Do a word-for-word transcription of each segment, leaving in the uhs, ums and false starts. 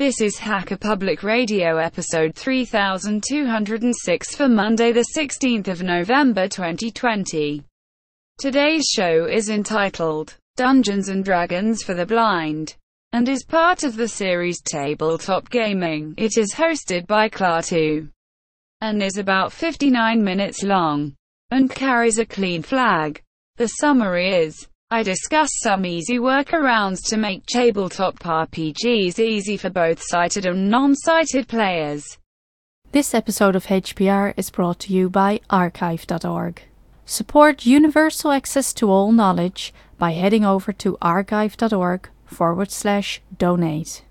This is Hacker Public Radio episode three thousand two hundred six for Monday the sixteenth of November twenty twenty. Today's show is entitled Dungeons and Dragons for the Blind and is part of the series Tabletop Gaming. It is hosted by Klaatu and is about fifty-nine minutes long and carries a clean flag. The summary is: I discuss some easy workarounds to make tabletop R P Gs easy for both sighted and non-sighted players. This episode of H P R is brought to you by archive dot org. Support universal access to all knowledge by heading over to archive dot org forward slash donate.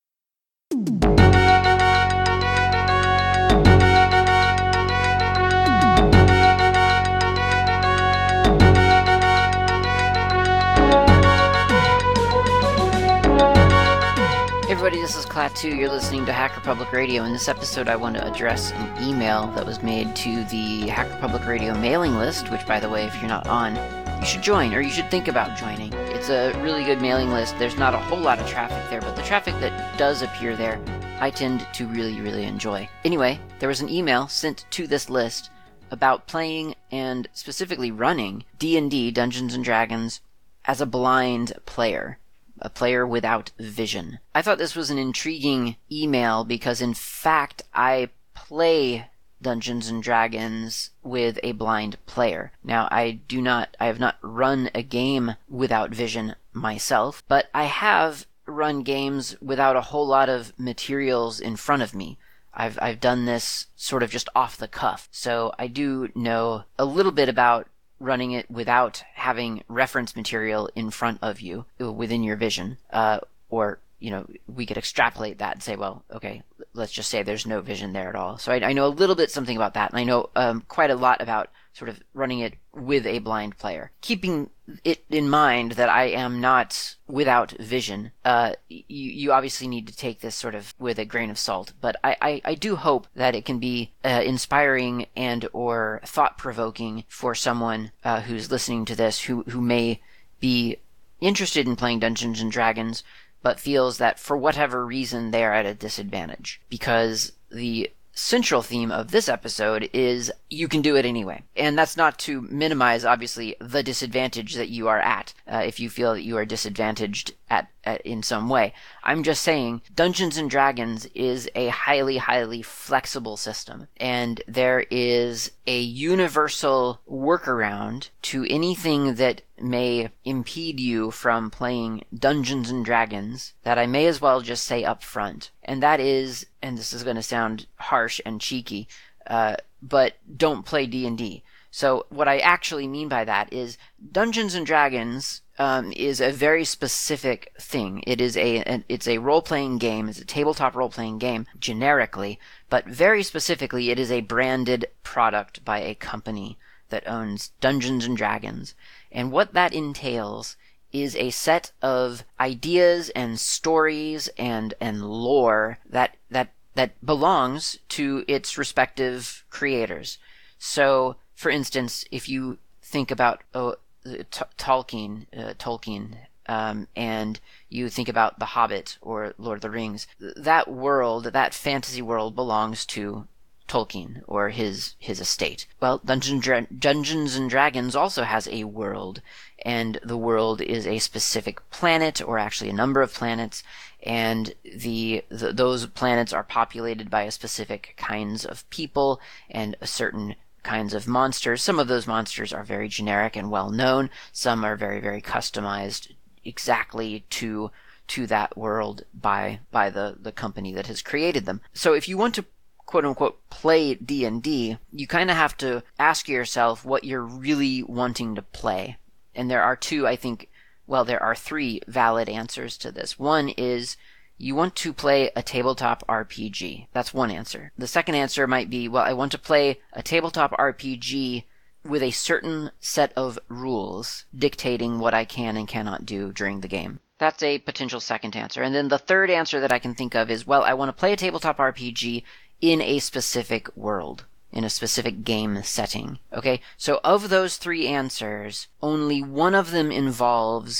Hey everybody, this is Klaatu. You're listening to Hacker Public Radio. In this episode, I want to address an email that was made to the Hacker Public Radio mailing list, which, by the way, if you're not on, you should join, or you should think about joining. It's a really good mailing list. There's not a whole lot of traffic there, but the traffic that does appear there, I tend to really, really enjoy. Anyway, there was an email sent to this list about playing and specifically running D and D, Dungeons and Dragons, as a blind player. A player without vision. I thought this was an intriguing email because, in fact, I play Dungeons and Dragons with a blind player. Now, I do not, I have not run a game without vision myself, but I have run games without a whole lot of materials in front of me. I've, I've done this sort of just off the cuff, so I do know a little bit about running it without having reference material in front of you within your vision, uh, or, you know, we could extrapolate that and say, well, okay, let's just say there's no vision there at all. So I, I know a little bit something about that, and I know um, quite a lot about sort of running it with a blind player. Keeping it in mind that I am not without vision, uh, you, you obviously need to take this sort of with a grain of salt, but I, I, I do hope that it can be uh, inspiring and or thought-provoking for someone uh, who's listening to this who, who may be interested in playing Dungeons and Dragons, but feels that for whatever reason they are at a disadvantage. Because the central theme of this episode is you can do it anyway. And that's not to minimize, obviously, the disadvantage that you are at, uh, if you feel that you are disadvantaged at, at in some way. I'm just saying Dungeons and Dragons is a highly, highly flexible system, and there is a universal workaround to anything that may impede you from playing Dungeons and Dragons that I may as well just say up front. And that is, and this is going to sound harsh and cheeky, uh, but don't play D and D. So what I actually mean by that is Dungeons and Dragons um, is a very specific thing. It is a, a it's a role-playing game. It's a tabletop role-playing game, generically, but very specifically, it is a branded product by a company that owns Dungeons and Dragons. And what that entails is a set of ideas and stories and and lore that that that belongs to its respective creators. So, for instance, if you think about oh, t- Tolkien, uh, Tolkien, um, and you think about The Hobbit or Lord of the Rings, that world, that fantasy world, belongs to Tolkien or his his estate. Well, Dungeons Dra- Dungeons and Dragons also has a world, and the world is a specific planet, or actually a number of planets, and the, the those planets are populated by a specific kinds of people and a certain kinds of monsters. Some of those monsters are very generic and well known. Some are very, very customized exactly to to that world by by the the company that has created them. So if you want to quote-unquote play D and D, you kind of have to ask yourself what you're really wanting to play. And there are two, I think, well, there are three valid answers to this. One is you want to play a tabletop R P G. That's one answer. The second answer might be, well, I want to play a tabletop R P G with a certain set of rules dictating what I can and cannot do during the game. That's a potential second answer. And then the third answer that I can think of is, well, I want to play a tabletop R P G in a specific world, in a specific game setting. Okay, so of those three answers, only one of them involves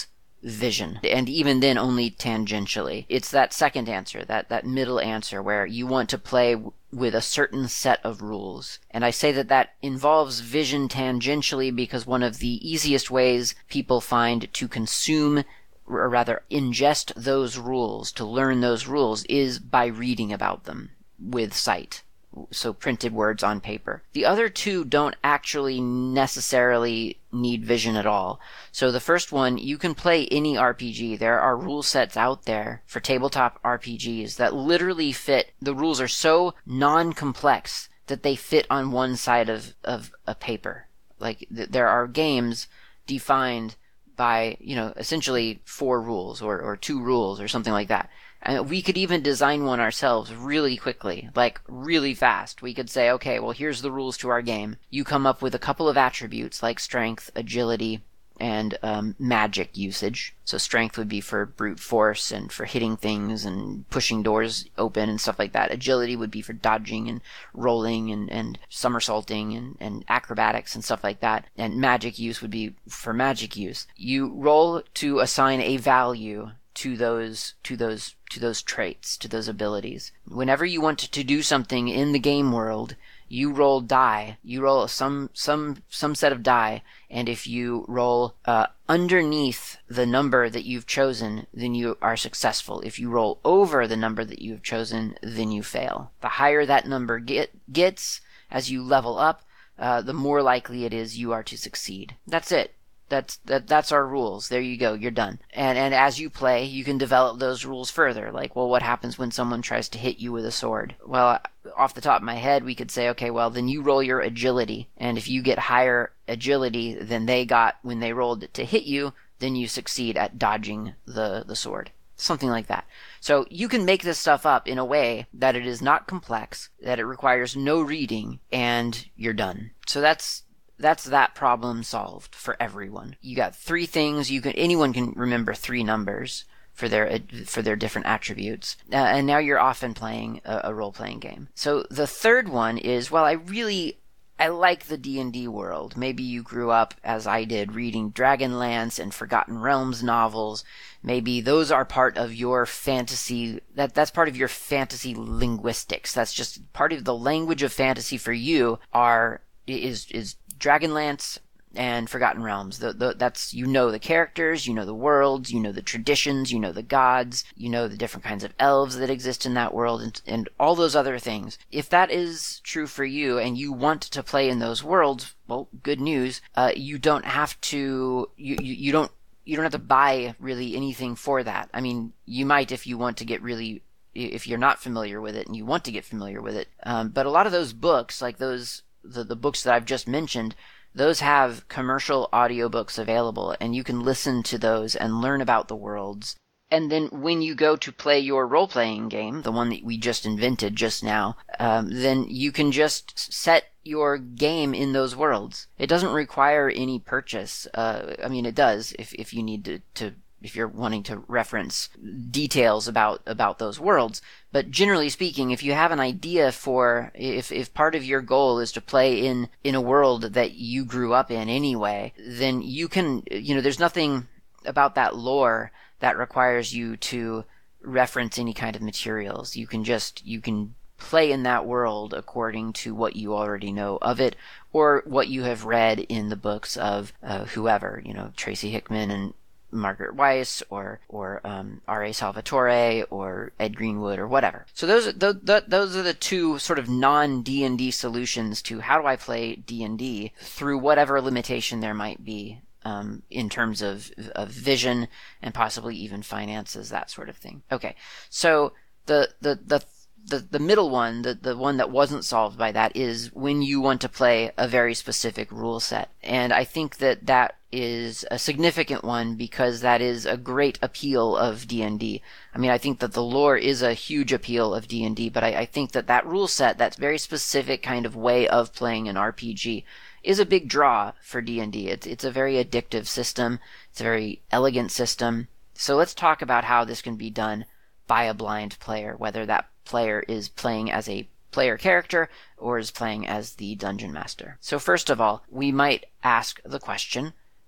vision, and even then only tangentially. It's that second answer, that, that middle answer, where you want to play w- with a certain set of rules. And I say that that involves vision tangentially because one of the easiest ways people find to consume, or rather ingest those rules, to learn those rules, is by reading about them with sight. So printed words on paper. The other two don't actually necessarily need vision at all. So the first one, you can play any R P G. There are rule sets out there for tabletop R P Gs that literally fit. The rules are so non-complex that they fit on one side of, of a paper. Like, th- there are games defined by, you know, essentially four rules or, or two rules or something like that. And we could even design one ourselves really quickly, like really fast. We could say, okay, well, here's the rules to our game. You come up with a couple of attributes like strength, agility, and um, magic usage. So strength would be for brute force and for hitting things and pushing doors open and stuff like that. Agility would be for dodging and rolling and, and somersaulting and, and acrobatics and stuff like that. And magic use would be for magic use. You roll to assign a value to those to those to those traits, to those abilities. Whenever you want to do something in the game world, you roll die. You roll some some some set of die, and if you roll uh, underneath the number that you've chosen, then you are successful. If you roll over the number that you've chosen, then you fail. The higher that number get gets as you level up, uh, the more likely it is you are to succeed. That's it. That's that. That's our rules. There you go. You're done. And and as you play, you can develop those rules further. Like, well, what happens when someone tries to hit you with a sword? Well, off the top of my head, we could say, okay, well, then you roll your agility, and if you get higher agility than they got when they rolled to hit you, then you succeed at dodging the the sword. Something like that. So you can make this stuff up in a way that it is not complex, that it requires no reading, and you're done. So that's. That's that problem solved for everyone. You got three things. You can anyone can remember three numbers for their for their different attributes, uh, and now you're off and playing a, a role-playing game. So the third one is, well, I really I like the D and D world. Maybe you grew up, as I did, reading Dragonlance and Forgotten Realms novels. Maybe those are part of your fantasy, that that's part of your fantasy linguistics. That's just part of the language of fantasy for you are is is Dragonlance and Forgotten Realms. The, the, that's, you know the characters, you know the worlds, you know the traditions, you know the gods, you know the different kinds of elves that exist in that world, and, and all those other things. If that is true for you and you want to play in those worlds, well, good news. Uh, you don't have to, you, you, you don't, you don't have to buy really anything for that. I mean, you might if you want to get really, if you're not familiar with it and you want to get familiar with it. Um, but a lot of those books, like those, The, the books that I've just mentioned, those have commercial audiobooks available, and you can listen to those and learn about the worlds. And then when you go to play your role-playing game, the one that we just invented just now, um, then you can just set your game in those worlds. It doesn't require any purchase. Uh, I mean, it does if, if you need to, to if you're wanting to reference details about, about those worlds. But generally speaking, if you have an idea for, if, if part of your goal is to play in, in a world that you grew up in anyway, then you can, you know, there's nothing about that lore that requires you to reference any kind of materials. You can just, you can play in that world according to what you already know of it, or what you have read in the books of uh, whoever, you know, Tracy Hickman and Margaret Weiss, or or um, R A Salvatore, or Ed Greenwood, or whatever. So those those, those are the two sort of non-D and D solutions to how do I play D and D through whatever limitation there might be um, in terms of, of vision and possibly even finances, that sort of thing. Okay, so the the the The, the middle one, the, the one that wasn't solved by that, is when you want to play a very specific rule set. And I think that that is a significant one because that is a great appeal of D and D. I mean, I think that the lore is a huge appeal of D and D, but I, I think that that rule set, that very specific kind of way of playing an R P G, is a big draw for D and D. It's, it's a very addictive system. It's a very elegant system. So let's talk about how this can be done by a blind player, whether that player is playing as a player character or is playing as the dungeon master. So first of all, we might ask the question,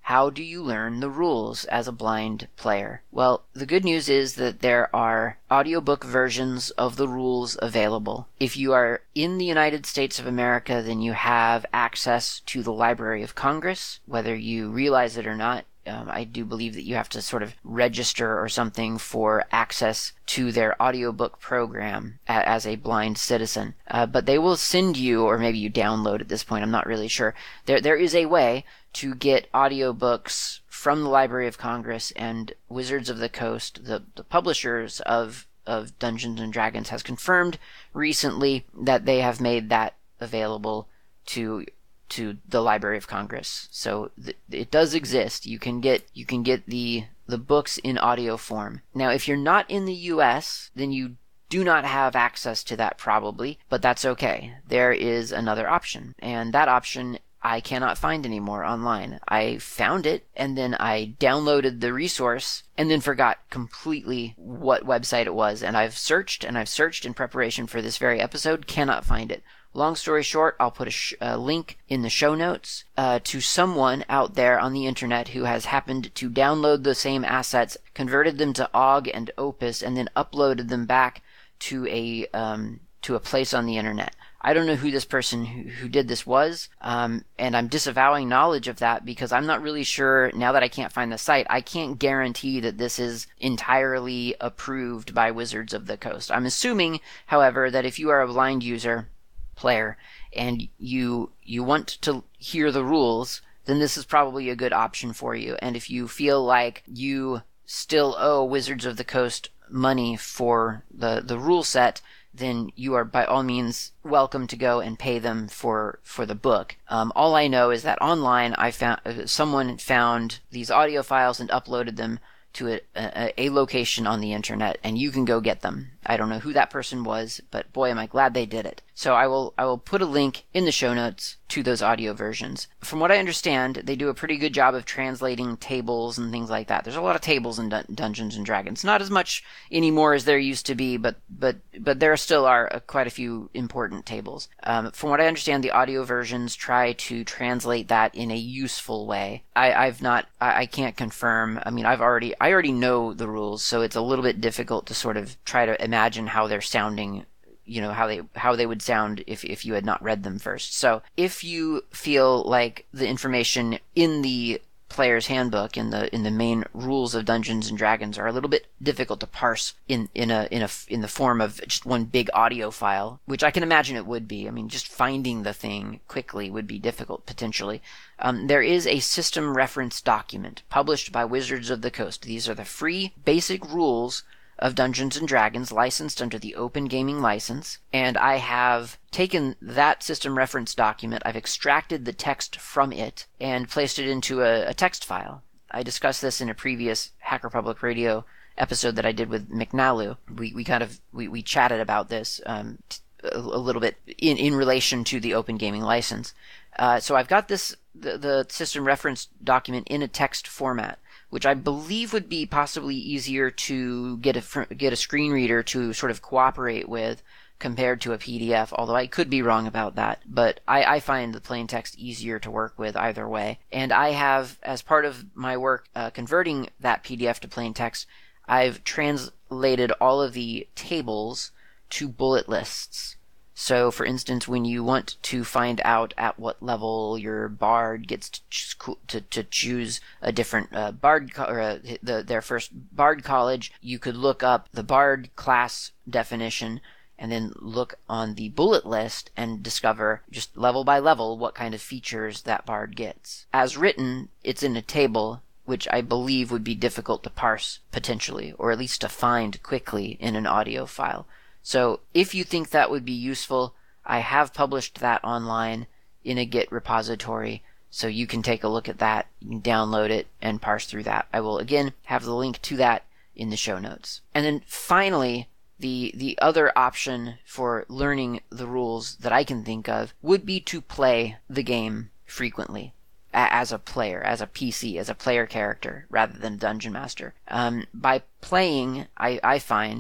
How do you learn the rules as a blind player? Well, the good news is that there are audiobook versions of the rules available. If you are in the United States of America, then you have access to the Library of Congress, whether you realize it or not. Um, I do believe that you have to sort of register or something for access to their audiobook program a- as a blind citizen. Uh, but they will send you, or maybe you download at this point, I'm not really sure. There, there is a way to get audiobooks from the Library of Congress, and Wizards of the Coast, the, the publishers of, of Dungeons and Dragons, has confirmed recently that they have made that available to to the Library of Congress. So th- it does exist. You can get you can get the the books in audio form. Now, if you're not in the U S, then you do not have access to that probably, but that's okay. There is another option, and that option I cannot find anymore online. I found it, and then I downloaded the resource, and then forgot completely what website it was, and I've searched, and I've searched in preparation for this very episode, cannot find it. Long story short, I'll put a, sh- a link in the show notes uh, to someone out there on the internet who has happened to download the same assets, converted them to O G and Opus, and then uploaded them back to a um, to a place on the internet. I don't know who this person who, who did this was, um, and I'm disavowing knowledge of that because I'm not really sure, now that I can't find the site, I can't guarantee that this is entirely approved by Wizards of the Coast. I'm assuming, however, that if you are a blind user, player, and you you want to hear the rules, then this is probably a good option for you. And if you feel like you still owe Wizards of the Coast money for the, the rule set, then you are by all means welcome to go and pay them for, for the book. Um, all I know is that online I found uh, someone found these audio files and uploaded them to a, a, a location on the internet, and you can go get them. I don't know who that person was, but boy, am I glad they did it. So I will I will put a link in the show notes to those audio versions. From what I understand, they do a pretty good job of translating tables and things like that. There's a lot of tables in Dun- Dungeons and Dragons. Not as much anymore as there used to be, but but but there still are uh, quite a few important tables. Um, from what I understand, the audio versions try to translate that in a useful way. I, I've not, I, I can't confirm. I mean, I've already, I already know the rules, so it's a little bit difficult to sort of try to imagine how they're sounding, you know, how they how they would sound if, if you had not read them first. So if you feel like the information in the player's handbook, in the in the main rules of Dungeons and Dragons, are a little bit difficult to parse in in a in a in the form of just one big audio file, which I can imagine it would be. I mean, just finding the thing quickly would be difficult potentially. Um, there is a system reference document published by Wizards of the Coast. These are the free basic rules of Dungeons and Dragons, licensed under the Open Gaming License, and I have taken that system reference document, I've extracted the text from it, and placed it into a, a text file. I discussed this in a previous Hacker Public Radio episode that I did with McNalu. We we kind of, we, we chatted about this um, a, a little bit in, in relation to the Open Gaming License. Uh, so I've got this, the, the system reference document in a text format, which I believe would be possibly easier to get a get a screen reader to sort of cooperate with compared to a P D F, although I could be wrong about that. But I, I find the plain text easier to work with either way. And I have, as part of my work uh, converting that P D F to plain text, I've translated all of the tables to bullet lists. So, for instance, when you want to find out at what level your bard gets to choose, to, to choose a different uh, bard co- or uh, the, their first bard college, you could look up the bard class definition and then look on the bullet list and discover just level by level what kind of features that bard gets. As written, it's in a table, which I believe would be difficult to parse potentially, or at least to find quickly in an audio file. So if you think that would be useful, I have published that online in a Git repository, so you can take a look at that, you can download it, and parse through that. I will again have the link to that in the show notes. And then finally, the the other option for learning the rules that I can think of would be to play the game frequently as a player, as a P C, as a player character, rather than Dungeon Master. Um, by playing, I, I find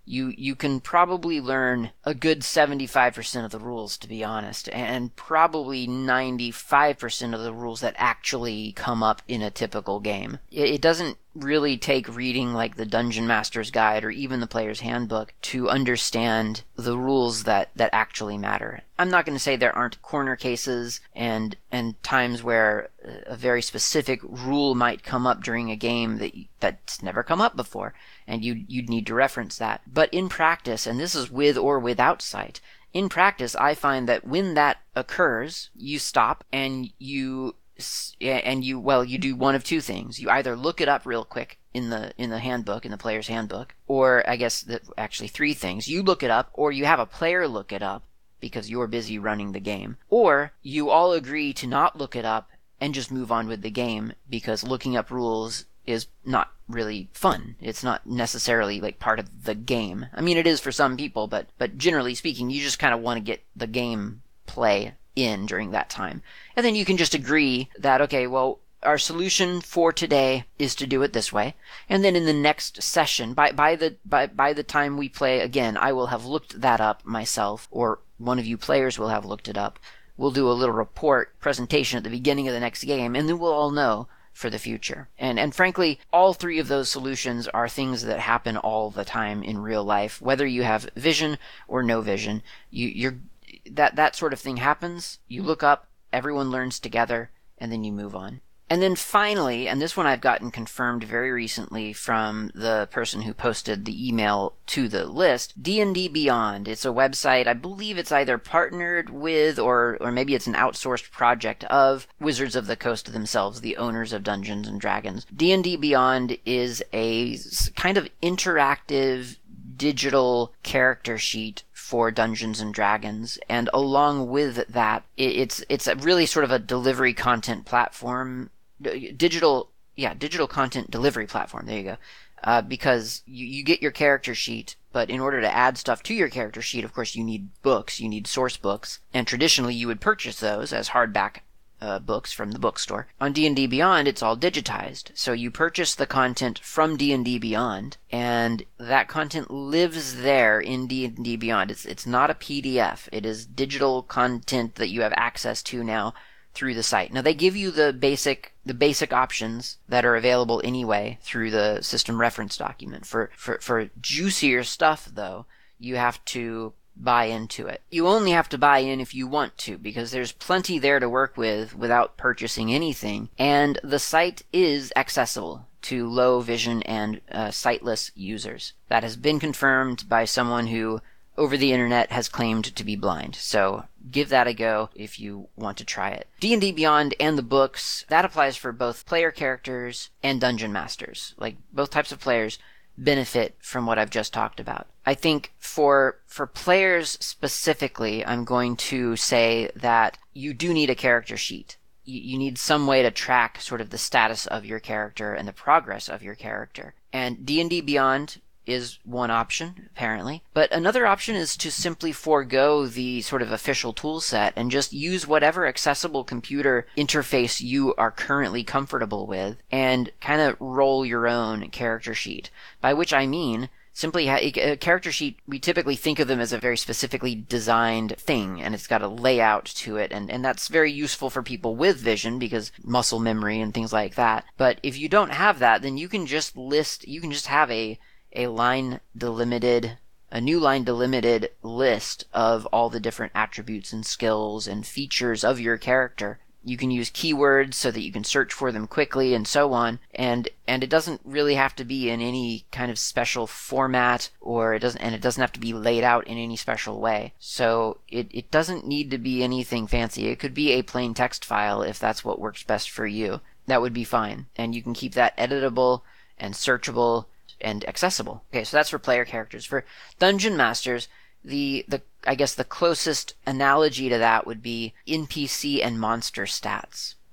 you you can probably learn a good seventy-five percent of the rules, to be honest, and probably ninety-five percent of the rules that actually come up in a typical game. It, it doesn't really take reading like the Dungeon Master's Guide or even the Player's Handbook to understand the rules that, that actually matter. I'm not going to say there aren't corner cases and and times where a very specific rule might come up during a game that that's never come up before, and you you'd need to reference that. But in practice, and this is with or without sight, in practice, I find that when that occurs, you stop and you and you well you do one of two things. You either look it up real quick in the in the handbook, in the player's handbook, or I guess the, actually three things. You look it up, or you have a player look it up because you're busy running the game, or you all agree to not look it up and just move on with the game because looking up rules is not really fun. It's not necessarily like part of the game. I mean, it is for some people, but but generally speaking, you just kind of want to get the game play in during that time. And then you can just agree that, okay, well, our solution for today is to do it this way. And then in the next session, by, by the by, by the time we play again, I will have looked that up myself, or one of you players will have looked it up. We'll do a little report presentation at the beginning of the next game, and then we'll all know for the future. And and frankly, all three of those solutions are things that happen all the time in real life, whether you have vision or no vision. You you're that that sort of thing happens. You look up, everyone learns together, and then you move on. And then finally, and this one I've gotten confirmed very recently from the person who posted the email to the list, D and D Beyond. It's a website, I believe it's either partnered with or or maybe it's an outsourced project of Wizards of the Coast themselves, the owners of Dungeons and Dragons. D and D Beyond is a kind of interactive digital character sheet for Dungeons and Dragons, and along with that, it's it's a really sort of a delivery content platform, digital yeah digital content delivery platform. There you go. Uh, because you, you get your character sheet, but in order to add stuff to your character sheet, of course, you need books, you need source books, and traditionally you would purchase those as hardback Uh, books from the bookstore. On D and D Beyond, it's all digitized. So you purchase the content from D and D Beyond, and that content lives there in D and D Beyond. It's it's not a P D F. It is digital content that you have access to now through the site. Now they give you the basic the basic options that are available anyway through the system reference document. For for for juicier stuff though, you have to buy into it. You only have to buy in if you want to, because there's plenty there to work with without purchasing anything, and the site is accessible to low vision and uh, sightless users. That has been confirmed by someone who over the internet has claimed to be blind. So give that a go if you want to try it. D and D Beyond and the books, that applies for both player characters and dungeon masters. Like, both types of players benefit from what I've just talked about. I think for for players specifically, I'm going to say that you do need a character sheet. You, you need some way to track sort of the status of your character and the progress of your character. And D and D Beyond is one option, apparently. But another option is to simply forego the sort of official tool set and just use whatever accessible computer interface you are currently comfortable with and kind of roll your own character sheet. By which I mean, simply ha- a character sheet, we typically think of them as a very specifically designed thing, and it's got a layout to it, and, and that's very useful for people with vision because muscle memory and things like that. But if you don't have that, then you can just list, you can just have a a line delimited, a new line delimited list of all the different attributes and skills and features of your character. You can use keywords so that you can search for them quickly and so on, and and it doesn't really have to be in any kind of special format, or it doesn't and it doesn't have to be laid out in any special way. So it, it doesn't need to be anything fancy. It could be a plain text file if that's what works best for you. That would be fine. And you can keep that editable and searchable and accessible. Okay, so that's for player characters. For dungeon masters, the the I guess the closest analogy to that would be N P C and monster stats.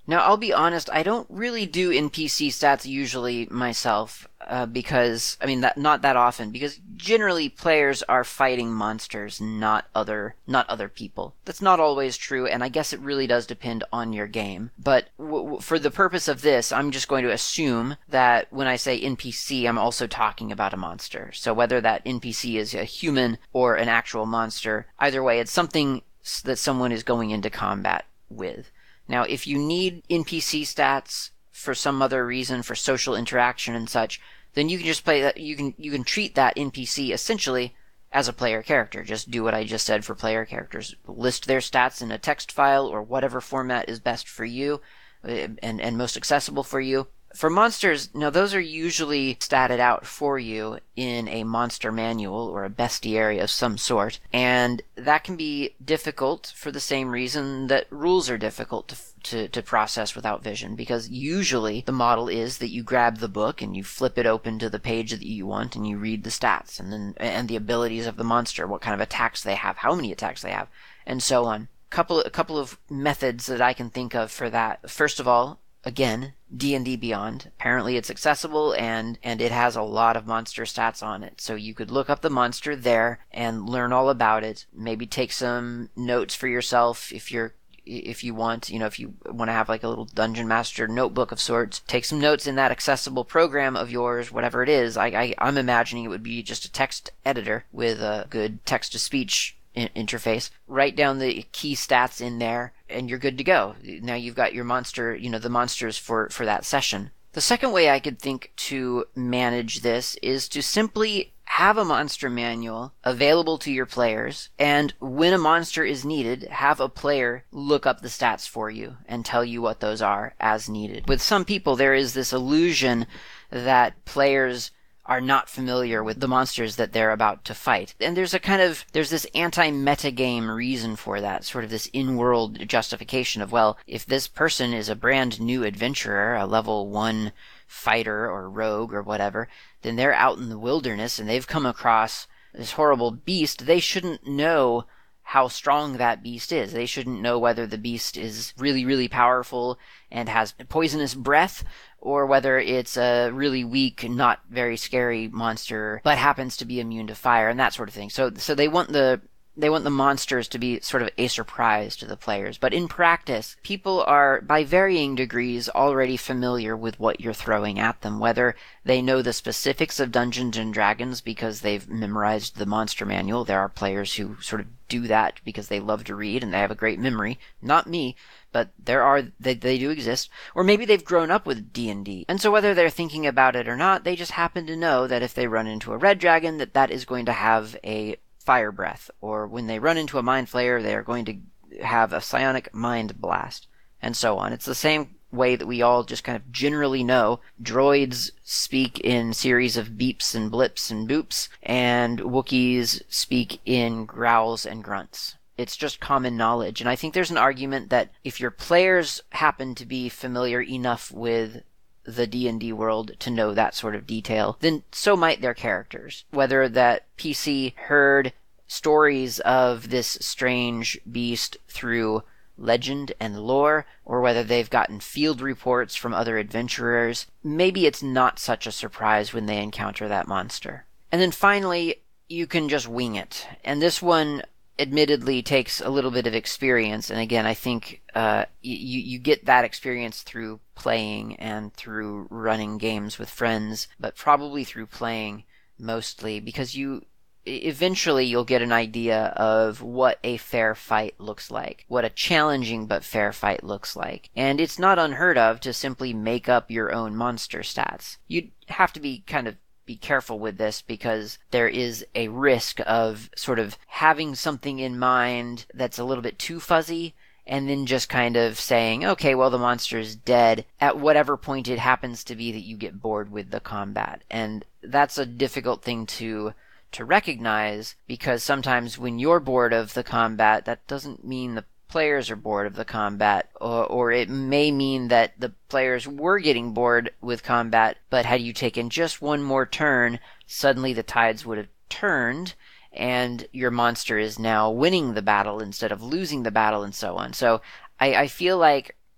Now, I'll be honest, I don't really do N P C stats usually myself, uh, because, I mean, that not that often, because generally players are fighting monsters, not other, not other people. That's not always true, and I guess it really does depend on your game. But w- w- for the purpose of this, I'm just going to assume that when I say N P C, I'm also talking about a monster. So whether that N P C is a human or an actual monster, either way, it's something that someone is going into combat with. Now, if you need N P C stats for some other reason, for social interaction and such, then you can just play that. You can you can treat that N P C essentially as a player character. Just do what I just said for player characters. List their stats in a text file or whatever format is best for you and and most accessible for you. For monsters, now those are usually statted out for you in a monster manual or a bestiary of some sort, and that can be difficult for the same reason that rules are difficult to, to, to process without vision, because usually the model is that you grab the book and you flip it open to the page that you want and you read the stats and then and the abilities of the monster, what kind of attacks they have, how many attacks they have, and so on. Couple, a couple of methods that I can think of for that. First of all, again, D and D Beyond. Apparently it's accessible and, and it has a lot of monster stats on it. So you could look up the monster there and learn all about it. Maybe take some notes for yourself if you're if you want, you know, if you want to have like a little Dungeon Master notebook of sorts. Take some notes in that accessible program of yours, whatever it is. I, I, I'm imagining it would be just a text editor with a good text-to-speech interface. Write down the key stats in there and you're good to go. Now you've got your monster, you know, the monsters for, for that session. The second way I could think to manage this is to simply have a monster manual available to your players, and when a monster is needed, have a player look up the stats for you and tell you what those are as needed. With some people, there is this illusion that players are not familiar with the monsters that they're about to fight. And there's a kind of, there's this anti-metagame reason for that, sort of this in-world justification of, well, if this person is a brand new adventurer, a level one fighter or rogue or whatever, then they're out in the wilderness and they've come across this horrible beast. They shouldn't know how strong that beast is. They shouldn't know whether the beast is really, really powerful and has poisonous breath, or whether it's a really weak, not very scary monster, but happens to be immune to fire and that sort of thing. So, so they want the they want the monsters to be sort of a surprise to the players. But in practice, people are, by varying degrees, already familiar with what you're throwing at them, whether they know the specifics of Dungeons and Dragons because they've memorized the monster manual. There are players who sort of do that because they love to read and they have a great memory. Not me, but there are, they, they do exist. Or maybe they've grown up with D and D. And so whether they're thinking about it or not, they just happen to know that if they run into a red dragon, that that is going to have a fire breath, or when they run into a mind flayer, they are going to have a psionic mind blast, and so on. It's the same way that we all just kind of generally know droids speak in series of beeps and blips and boops, and Wookiees speak in growls and grunts. It's just common knowledge, and I think there's an argument that if your players happen to be familiar enough with the D and D world to know that sort of detail, then so might their characters. Whether that P C heard stories of this strange beast through legend and lore, or whether they've gotten field reports from other adventurers, maybe it's not such a surprise when they encounter that monster. And then finally, you can just wing it. And this one admittedly takes a little bit of experience, and again, I think uh, you you get that experience through playing and through running games with friends, but probably through playing mostly, because you eventually you'll get an idea of what a fair fight looks like, what a challenging but fair fight looks like. And it's not unheard of to simply make up your own monster stats. You'd have to be kind of be careful with this, because there is a risk of sort of having something in mind that's a little bit too fuzzy, and then just kind of saying, okay, well, the monster is dead at whatever point it happens to be that you get bored with the combat. And that's a difficult thing to to recognize, because sometimes when you're bored of the combat, that doesn't mean the players are bored of the combat, or, or it may mean that the players were getting bored with combat, but had you taken just one more turn, suddenly the tides would have turned, and your monster is now winning the battle instead of losing the battle, and so on. So I, I feel like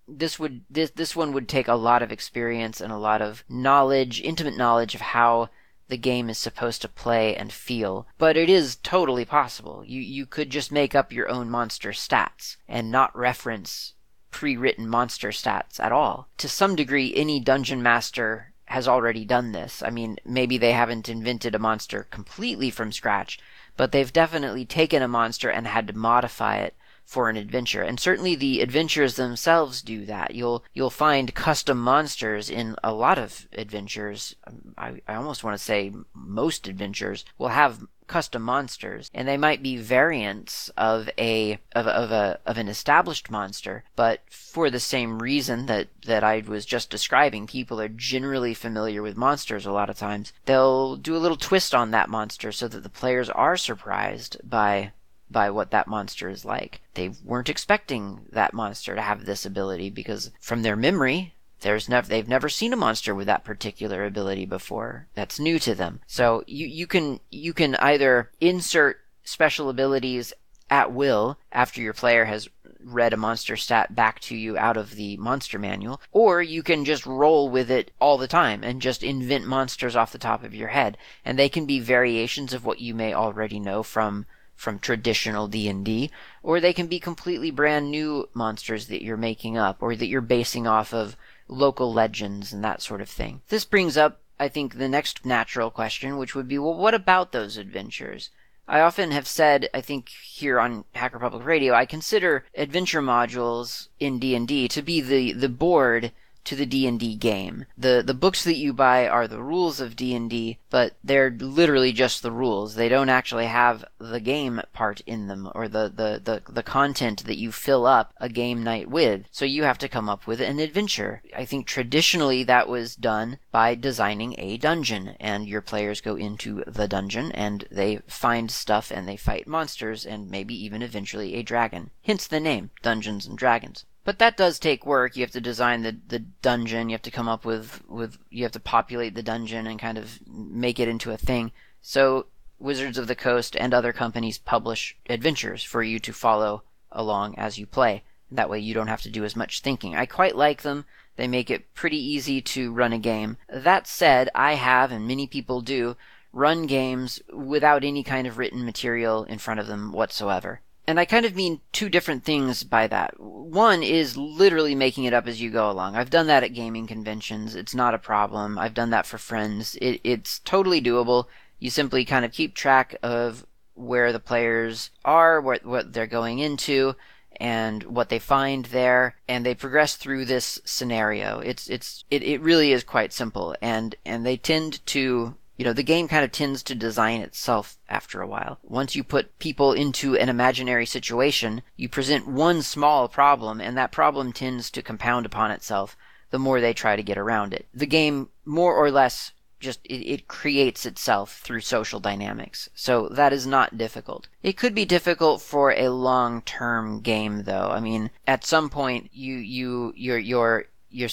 this would this this one would take a lot of experience and a lot of knowledge, intimate knowledge of how the game is supposed to play and feel. But it is totally possible. You you could just make up your own monster stats and not reference pre-written monster stats at all. To some degree, any dungeon master has already done this. I mean, maybe they haven't invented a monster completely from scratch, but they've definitely taken a monster and had to modify it for an adventure. And certainly the adventures themselves do that. You'll you'll find custom monsters in a lot of adventures. I, I almost want to say most adventures will have custom monsters, and they might be variants of a of, of a of an established monster, but for the same reason that that I was just describing, people are generally familiar with monsters a lot of times. They'll do a little twist on that monster so that the players are surprised by by what that monster is like. They weren't expecting that monster to have this ability because from their memory, there's never they've never seen a monster with that particular ability before. That's new to them. So you you can you can either insert special abilities at will after your player has read a monster stat back to you out of the monster manual, or you can just roll with it all the time and just invent monsters off the top of your head, and they can be variations of what you may already know from from traditional D and D, or they can be completely brand new monsters that you're making up or that you're basing off of local legends and that sort of thing. This brings up, I think, the next natural question, which would be, well, what about those adventures? I often have said, I think here on Hacker Public Radio, I consider adventure modules in D and D to be the, the board to the D and D game. The the books that you buy are the rules of D and D, but they're literally just the rules. They don't actually have the game part in them, or the, the, the, the content that you fill up a game night with. So you have to come up with an adventure. I think traditionally that was done by designing a dungeon, and your players go into the dungeon and they find stuff and they fight monsters and maybe even eventually a dragon. Hence the name, Dungeons and Dragons. But that does take work. You have to design the, the dungeon. You have to come up with, with, you have to populate the dungeon and kind of make it into a thing. So Wizards of the Coast and other companies publish adventures for you to follow along as you play. That way you don't have to do as much thinking. I quite like them. They make it pretty easy to run a game. That said, I have, and many people do, run games without any kind of written material in front of them whatsoever. And I kind of mean two different things by that. One is literally making it up as you go along. I've done that at gaming conventions. It's not a problem. I've done that for friends. It, it's totally doable. You simply kind of keep track of where the players are, what, what they're going into, and what they find there, and they progress through this scenario. It's it's it, it really is quite simple, and and they tend to, you know, the game kind of tends to design itself after a while. Once you put people into an imaginary situation, you present one small problem, and that problem tends to compound upon itself the more they try to get around it. The game, more or less, just it, it creates itself through social dynamics. So that is not difficult. It could be difficult for a long-term game, though. I mean, at some point, you you your your your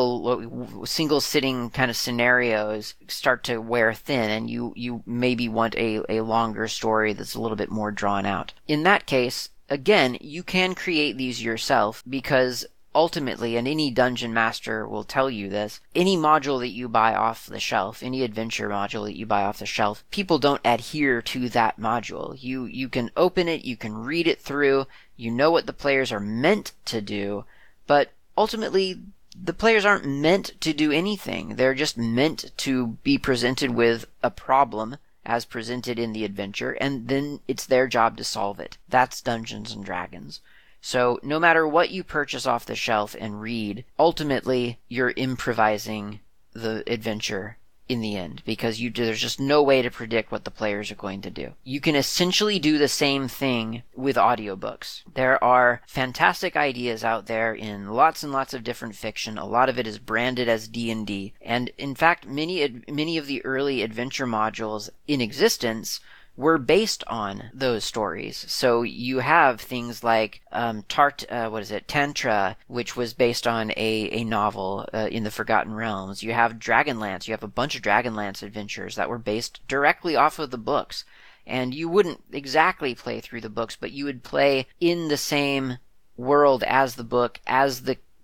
single single sitting kind of scenarios start to wear thin, and you you maybe want a a longer story that's a little bit more drawn out. In that case, again, you can create these yourself, because ultimately, and any dungeon master will tell you this, any module that you buy off the shelf, any adventure module that you buy off the shelf, people don't adhere to that module. You you can open it, you can read it through, you know what the players are meant to do, but ultimately, the players aren't meant to do anything. They're just meant to be presented with a problem as presented in the adventure, and then it's their job to solve it. That's Dungeons and Dragons. So no matter what you purchase off the shelf and read, ultimately you're improvising the adventure in the end, because you there's just no way to predict what the players are going to do. You can essentially do the same thing with audiobooks. There are fantastic ideas out there in lots and lots of different fiction. A lot of it is branded as D and D, and in fact, many many of the early adventure modules in existence were based on those stories. So you have things like um, Tart, uh, what is it, Tantra, which was based on a, a novel uh, in the Forgotten Realms. You have Dragonlance. You have a bunch of Dragonlance adventures that were based directly off of the books. And you wouldn't exactly play through the books, but you would play in the same world as the book, as the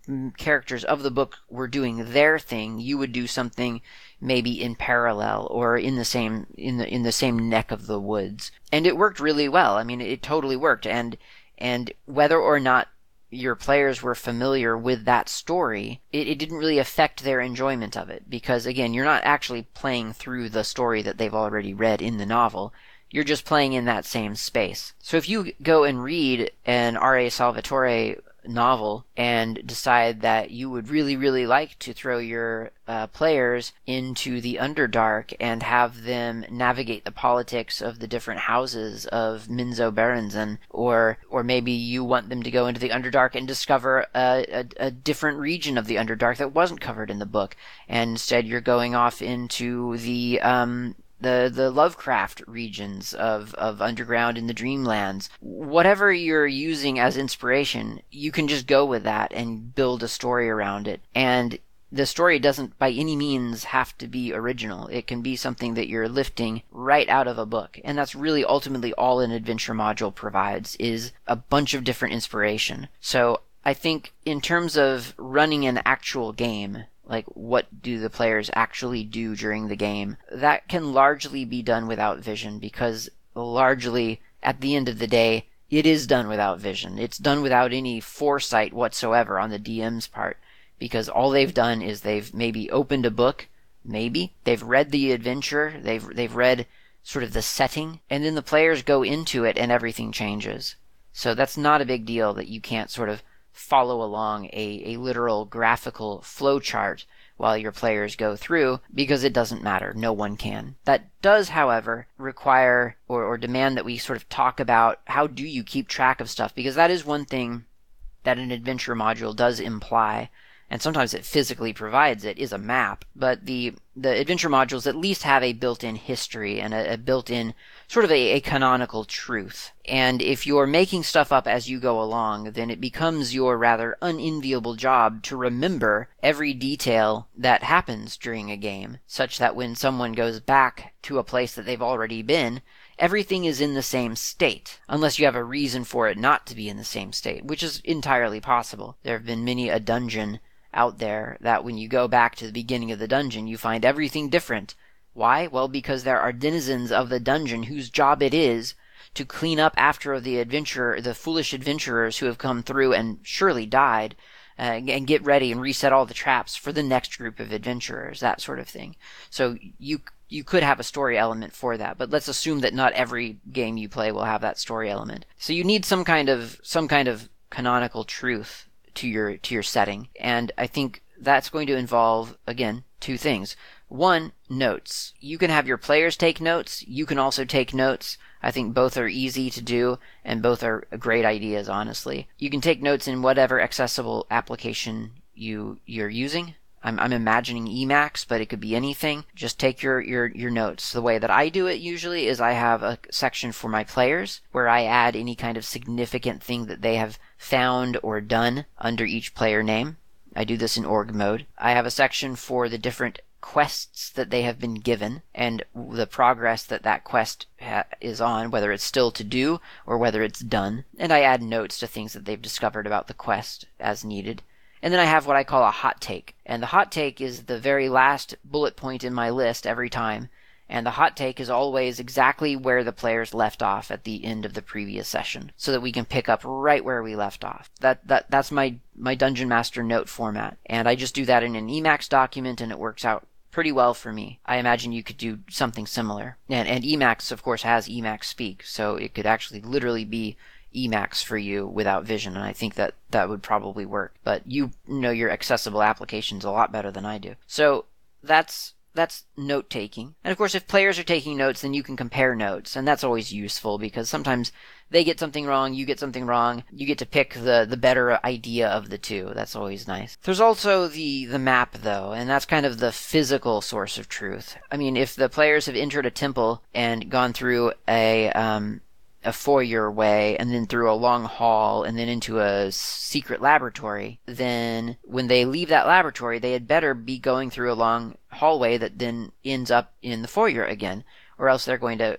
characters of the book were doing their thing, you would do something maybe in parallel or in the same in the in the same neck of the woods. And it worked really well. I mean, it totally worked. And and whether or not your players were familiar with that story, it, it didn't really affect their enjoyment of it, because again, you're not actually playing through the story that they've already read in the novel. You're just playing in that same space. So if you go and read an R A Salvatore novel and decide that you would really, really like to throw your uh, players into the Underdark and have them navigate the politics of the different houses of Minzo Berenzon, or or maybe you want them to go into the Underdark and discover a, a, a different region of the Underdark that wasn't covered in the book, and instead you're going off into the um, the the Lovecraft regions of, of underground in the Dreamlands. Whatever you're using as inspiration, you can just go with that and build a story around it. And the story doesn't by any means have to be original. It can be something that you're lifting right out of a book. And that's really ultimately all an adventure module provides, is a bunch of different inspiration. So I think in terms of running an actual game, like what do the players actually do during the game, that can largely be done without vision, because largely, at the end of the day, it is done without vision. It's done without any foresight whatsoever on the D M's part, because all they've done is they've maybe opened a book, maybe, they've read the adventure, they've they've read sort of the setting, and then the players go into it and everything changes. So that's not a big deal that you can't sort of follow along a, a literal graphical flowchart while your players go through, because it doesn't matter. No one can. That does, however, require or, or demand that we sort of talk about how do you keep track of stuff, because that is one thing that an adventure module does imply, and sometimes it physically provides it, is a map. But the the adventure modules at least have a built-in history and a, a built-in sort of a, a canonical truth. And if you're making stuff up as you go along, then it becomes your rather unenviable job to remember every detail that happens during a game, such that when someone goes back to a place that they've already been, everything is in the same state, unless you have a reason for it not to be in the same state, which is entirely possible. There have been many a dungeon out there that when you go back to the beginning of the dungeon, you find everything different. Why? Well, because there are denizens of the dungeon whose job it is to clean up after the adventurer, the foolish adventurers who have come through and surely died, uh, and get ready and reset all the traps for the next group of adventurers, that sort of thing. So you you could have a story element for that, but let's assume that not every game you play will have that story element. So you need some kind of some kind of canonical truth to your to your setting, and I think that's going to involve, again, two things. One, notes. You can have your players take notes. You can also take notes. I think both are easy to do, and both are great ideas, honestly. You can take notes in whatever accessible application you you're using. I'm, I'm imagining Emacs, but it could be anything. Just take your, your, your notes. The way that I do it usually is I have a section for my players where I add any kind of significant thing that they have found or done under each player name. I do this in org mode. I have a section for the different quests that they have been given and the progress that that quest ha- is on, whether it's still to do or whether it's done. And I add notes to things that they've discovered about the quest as needed. And then I have what I call a hot take. And the hot take is the very last bullet point in my list every time. And the hot take is always exactly where the players left off at the end of the previous session, so that we can pick up right where we left off. That that That's my, my Dungeon Master note format. And I just do that in an Emacs document, and it works out pretty well for me. I imagine you could do something similar. And, and Emacs, of course, has Emacs Speak, so it could actually literally be Emacs for you without vision, and I think that that would probably work. But you know your accessible applications a lot better than I do. So that's that's note taking. And of course, if players are taking notes, then you can compare notes, and that's always useful because sometimes they get something wrong, you get something wrong, you get to pick the, the better idea of the two. That's always nice. There's also the, the map, though, and that's kind of the physical source of truth. I mean, if the players have entered a temple and gone through a um a foyer way, and then through a long hall, and then into a secret laboratory, then when they leave that laboratory, they had better be going through a long hallway that then ends up in the foyer again, or else they're going to act,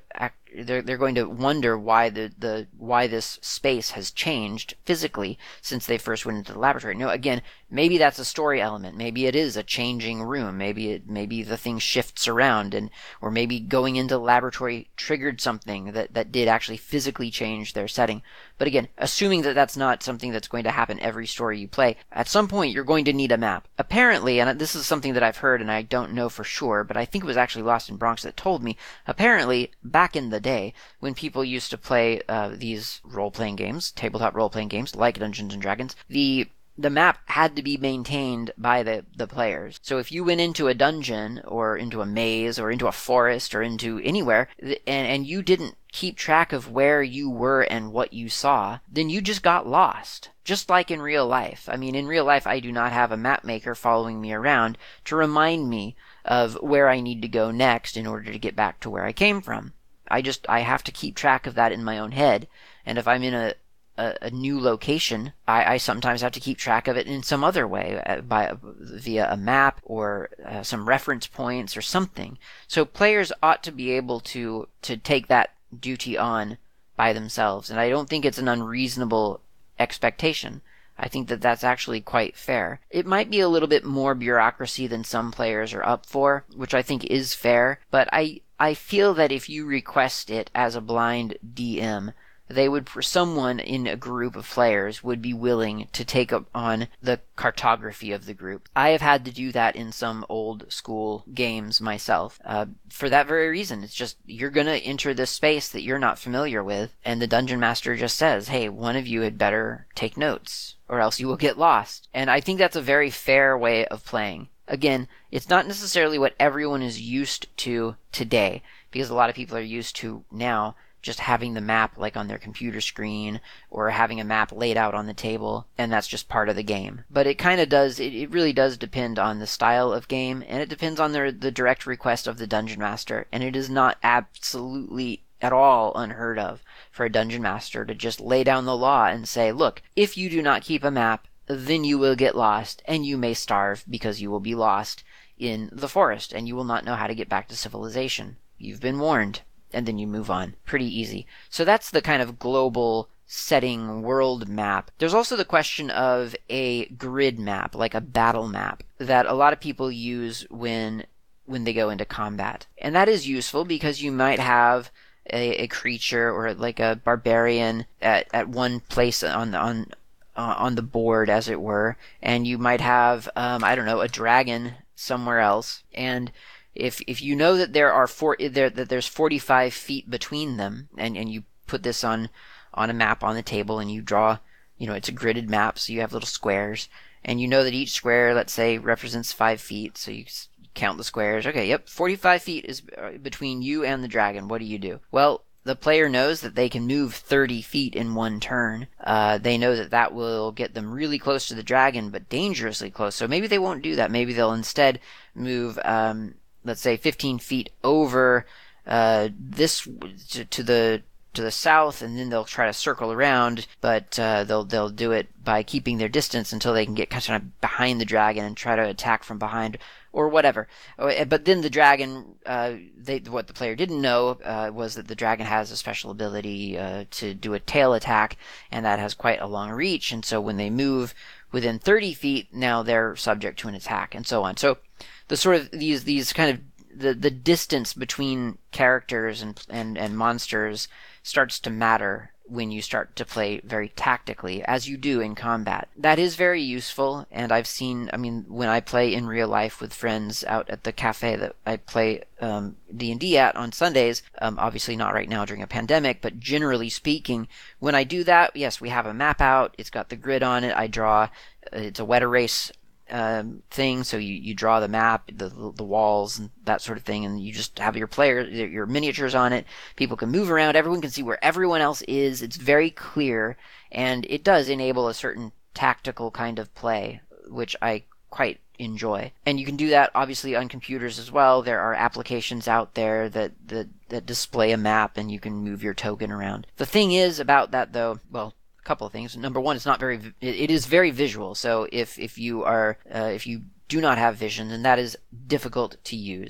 they're they're going to wonder why the, the why this space has changed physically since they first went into the laboratory. No, again, maybe that's a story element. Maybe it is a changing room. Maybe it maybe the thing shifts around, and or maybe going into the laboratory triggered something that that did actually physically change their setting. But again, assuming that that's not something that's going to happen every story you play, at some point you're going to need a map. Apparently, and this is something that I've heard and I don't know for sure, but I think it was actually Lost in Bronx that told me, apparently back in the day when people used to play uh, these role-playing games, tabletop role-playing games like Dungeons and Dragons, the the map had to be maintained by the, the players. So if you went into a dungeon or into a maze or into a forest or into anywhere and, and you didn't keep track of where you were and what you saw, then you just got lost. Just like in real life. I mean, in real life, I do not have a map maker following me around to remind me of where I need to go next in order to get back to where I came from. I just, I have to keep track of that in my own head. And if I'm in a A, a new location, I, I sometimes have to keep track of it in some other way, uh, by via a map or uh, some reference points or something. So players ought to be able to to take that duty on by themselves, and I don't think it's an unreasonable expectation. I think that that's actually quite fair. It might be a little bit more bureaucracy than some players are up for, which I think is fair, but I I feel that if you request it as a blind D M, they would, for someone in a group of players, would be willing to take up on the cartography of the group. I have had to do that in some old school games myself. Uh, for that very reason, it's just, you're gonna enter this space that you're not familiar with, and the dungeon master just says, hey, one of you had better take notes, or else you will get lost. And I think that's a very fair way of playing. Again, it's not necessarily what everyone is used to today, because a lot of people are used to now just having the map like on their computer screen or having a map laid out on the table, and that's just part of the game. But it kind of does, it, it really does depend on the style of game, and it depends on the, the direct request of the dungeon master, and it is not absolutely at all unheard of for a dungeon master to just lay down the law and say, look, if you do not keep a map, then you will get lost, and you may starve because you will be lost in the forest, and you will not know how to get back to civilization. You've been warned. And then you move on. Pretty easy. So that's the kind of global setting world map. There's also the question of a grid map, like a battle map, that a lot of people use when when they go into combat. And that is useful because you might have a, a creature or like a barbarian at, at one place on the, on uh, on the board, as it were, and you might have um, I don't know, a dragon somewhere else, and If if you know that there are four there that there's forty-five feet between them, and, and you put this on on a map on the table, and you draw, you know, it's a gridded map, so you have little squares, and you know that each square, let's say, represents five feet, so you count the squares. Okay, yep, forty-five feet is between you and the dragon. What do you do? Well, the player knows that they can move thirty feet in one turn. Uh, they know that that will get them really close to the dragon, but dangerously close. So maybe they won't do that. Maybe they'll instead move, um, let's say, fifteen feet over uh, this to, to the to the south, and then they'll try to circle around, but uh, they'll they'll do it by keeping their distance until they can get kind of behind the dragon and try to attack from behind, or whatever. But then the dragon, uh, they, what the player didn't know uh, was that the dragon has a special ability uh, to do a tail attack, and that has quite a long reach, and so when they move within thirty feet, now they're subject to an attack, and so on. So the sort of these these kind of the, the distance between characters and, and and monsters starts to matter when you start to play very tactically, as you do in combat. That is very useful, and I've seen, I mean, when I play in real life with friends out at the cafe that I play um, D and D at on Sundays, um, obviously not right now during a pandemic, but generally speaking, when I do that, yes, we have a map out, it's got the grid on it, I draw, it's a wet erase Um, thing, so you, you draw the map, the the walls, and that sort of thing, and you just have your player, your miniatures on it. People can move around, everyone can see where everyone else is. It's very clear, and it does enable a certain tactical kind of play, which I quite enjoy. And you can do that obviously on computers as well. There are applications out there that, that, that display a map, and you can move your token around. The thing is about that, though, well, couple of things. Number one, it's not very, it is very visual. So if, if you are, uh, if you do not have vision, then that is difficult to use.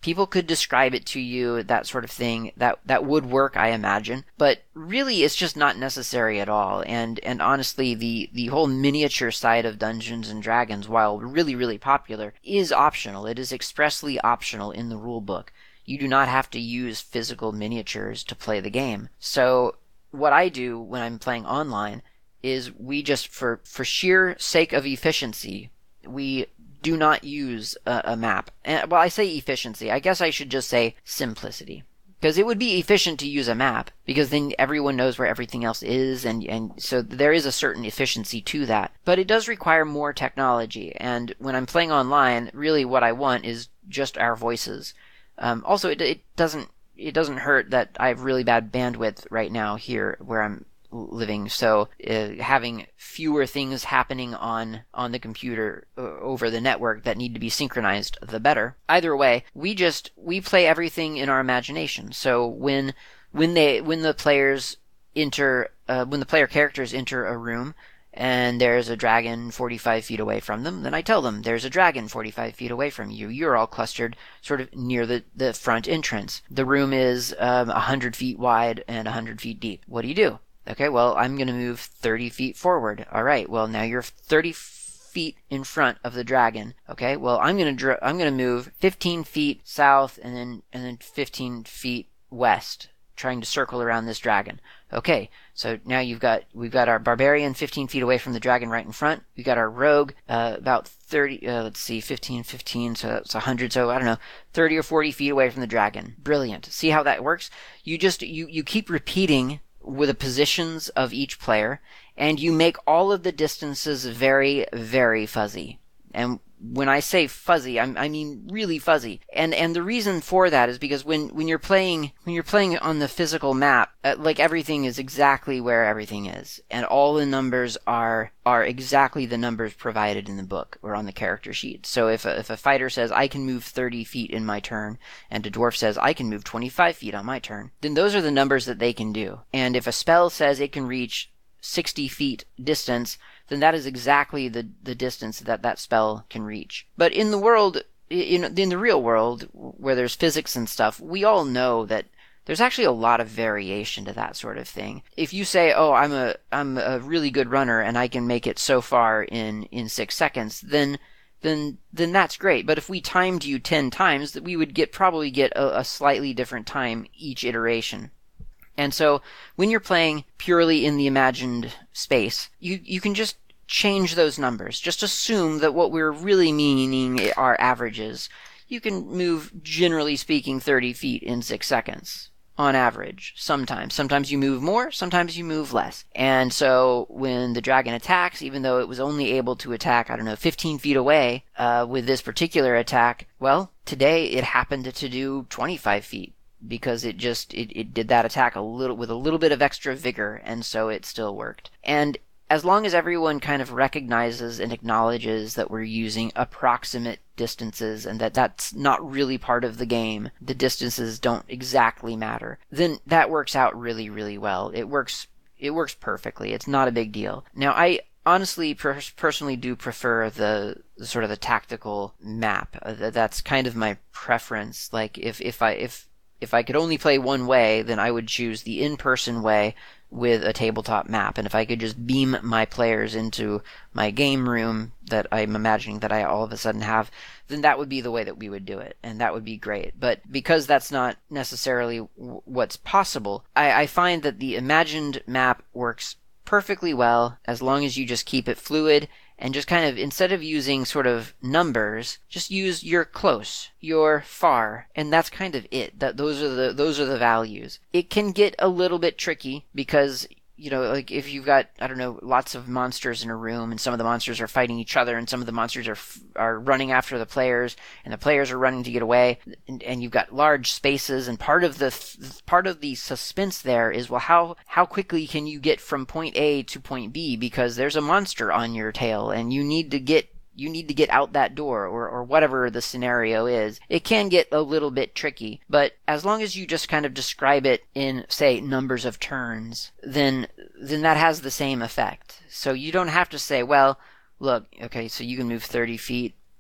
People could describe it to you, that sort of thing. That that would work, I imagine. But really, it's just not necessary at all. And and honestly, the, the whole miniature side of Dungeons and Dragons, while really, really popular, is optional. It is expressly optional in the rulebook. You do not have to use physical miniatures to play the game. So what I do when I'm playing online is we just, for, for sheer sake of efficiency, we do not use a, a map. And, well, I say efficiency. I guess I should just say simplicity. Because it would be efficient to use a map, because then everyone knows where everything else is, and, and so there is a certain efficiency to that. But it does require more technology, and when I'm playing online, really what I want is just our voices. Um, also, it, it doesn't it doesn't hurt that I have really bad bandwidth right now here where I'm living, so uh, having fewer things happening on on the computer uh, over the network that need to be synchronized, the better. Either way, we just we play everything in our imagination. So when when they when the players enter uh, when the player characters enter a room and there's a dragon forty-five feet away from them, then I tell them there's a dragon forty-five feet away from you. You're all clustered sort of near the, the front entrance. The room is um, one hundred feet wide and one hundred feet deep. What do you do? Okay, well, I'm going to move thirty feet forward. All right, well, now you're thirty feet in front of the dragon. Okay, well, I'm going to dr- I'm going to move fifteen feet south and then and then fifteen feet west, trying to circle around this dragon. Okay, so now you've got we've got our barbarian fifteen feet away from the dragon right in front. We've got our rogue uh, about thirty. Uh, let's see, fifteen, fifteen. So that's one hundred. So I don't know, thirty or forty feet away from the dragon. Brilliant. See how that works? You just you you keep repeating with the positions of each player, and you make all of the distances very, very fuzzy. And when I say fuzzy, I'm, I mean really fuzzy. And and the reason for that is because when, when you're playing when you're playing on the physical map, uh, like everything is exactly where everything is, and all the numbers are are exactly the numbers provided in the book or on the character sheet. So if a, if a fighter says I can move thirty feet in my turn, and a dwarf says I can move twenty-five feet on my turn, then those are the numbers that they can do. And if a spell says it can reach sixty feet distance, then that is exactly the, the distance that that spell can reach. But in the world, in, in the real world, where there's physics and stuff, we all know that there's actually a lot of variation to that sort of thing. If you say, oh, I'm a I'm a really good runner and I can make it so far in, in six seconds, then then then that's great. But if we timed you ten times, we would get probably get a, a slightly different time each iteration. And so when you're playing purely in the imagined space, you, you can just change those numbers. Just assume that what we're really meaning are averages. You can move, generally speaking, thirty feet in six seconds. On average, sometimes. Sometimes you move more, sometimes you move less. And so when the dragon attacks, even though it was only able to attack, I don't know, fifteen feet away uh, with this particular attack, well, today it happened to do twenty-five feet. Because it just, it, it did that attack a little, with a little bit of extra vigor, and so it still worked. And as long as everyone kind of recognizes and acknowledges that we're using approximate distances and that that's not really part of the game, the distances don't exactly matter, then that works out really, really well. It works, it works perfectly. It's not a big deal. Now, I honestly per- personally do prefer the, the sort of the tactical map. Uh, that's kind of my preference. Like, if, if I, if, If I could only play one way, then I would choose the in-person way with a tabletop map. And if I could just beam my players into my game room that I'm imagining that I all of a sudden have, then that would be the way that we would do it. And that would be great. But because that's not necessarily w- what's possible, I, I find that the imagined map works perfectly well as long as you just keep it fluid and just kind of, instead of using sort of numbers, just use your close, your far, and that's kind of it. That those are the those are the values. It can get a little bit tricky because, you know, like if you've got, I don't know, lots of monsters in a room, and some of the monsters are fighting each other, and some of the monsters are are running after the players, and the players are running to get away, and, and you've got large spaces, and part of the part of the suspense there is, well, how how quickly can you get from point A to point B, because there's a monster on your tail, and you need to get you need to get out that door, or, or whatever the scenario is. It can get a little bit tricky, but as long as you just kind of describe it in, say, numbers of turns, then then that has the same effect. So you don't have to say, well, look, okay, so you can move thirty feet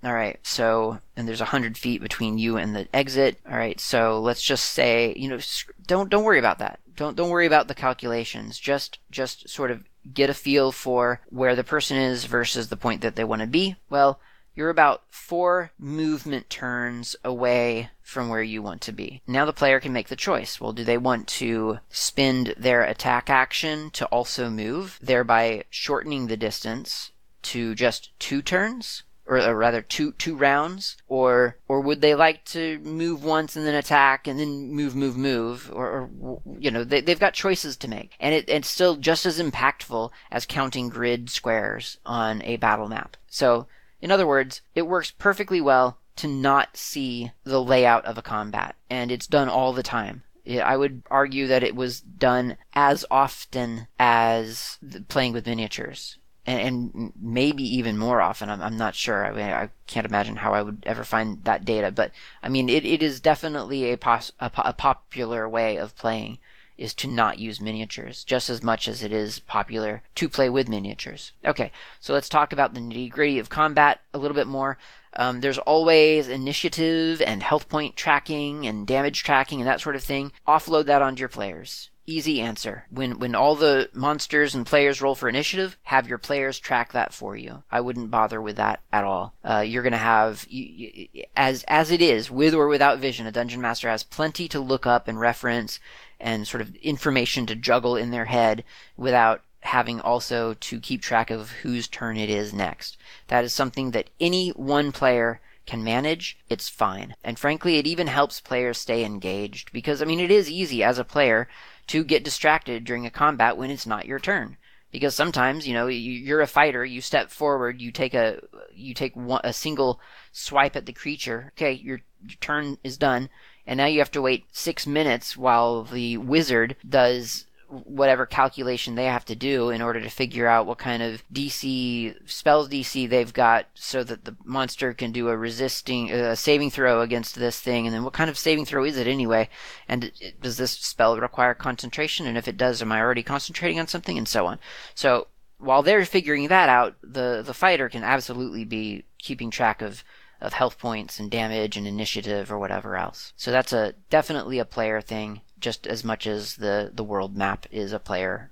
All right, so, and there's one hundred feet between you and the exit. All right, so let's just say, you know, don't don't worry about that. Don't don't worry about the calculations. Just just sort of get a feel for where the person is versus the point that they want to be. Well, you're about four movement turns away from where you want to be. Now the player can make the choice. Well, do they want to spend their attack action to also move, thereby shortening the distance to just two turns? Or, or rather, two two rounds, or or would they like to move once and then attack and then move, move, move, or, or you know, they they've got choices to make, and it it's still just as impactful as counting grid squares on a battle map. So, in other words, it works perfectly well to not see the layout of a combat, and it's done all the time. I would argue that it was done as often as playing with miniatures. And, and maybe even more often. I'm, I'm not sure. I mean, I can't imagine how I would ever find that data. But I mean, it, it is definitely a, pos- a, po- a popular way of playing, is to not use miniatures, just as much as it is popular to play with miniatures. Okay, so let's talk about the nitty-gritty of combat a little bit more. Um, there's always initiative and health point tracking and damage tracking and that sort of thing. Offload that onto your players. Easy answer. When when all the monsters and players roll for initiative, have your players track that for you. I wouldn't bother with that at all. Uh, you're going to have, you, you, as as it is, with or without vision, a dungeon master has plenty to look up and reference and sort of information to juggle in their head without having also to keep track of whose turn it is next. That is something that any one player can manage. It's fine. And frankly, it even helps players stay engaged, because, I mean, it is easy as a player to get distracted during a combat when it's not your turn. Because sometimes, you know, you're a fighter, you step forward, you take a you take one, a single swipe at the creature. Okay, your, your turn is done, and now you have to wait six minutes while the wizard does whatever calculation they have to do in order to figure out what kind of D C, spells D C they've got, so that the monster can do a resisting, a saving throw against this thing, and then what kind of saving throw is it anyway, and does this spell require concentration, and if it does, am I already concentrating on something, and so on. So while they're figuring that out, the the fighter can absolutely be keeping track of of health points and damage and initiative or whatever else. So that's a definitely a player thing, just as much as the, the world map is a player,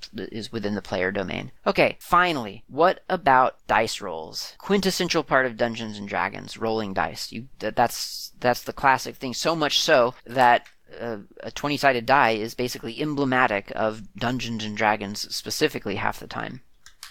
is within the player domain. Okay, finally, what about dice rolls? Quintessential part of Dungeons and Dragons, rolling dice. You that, that's that's the classic thing, so much so that uh, a twenty-sided die is basically emblematic of Dungeons and Dragons specifically half the time.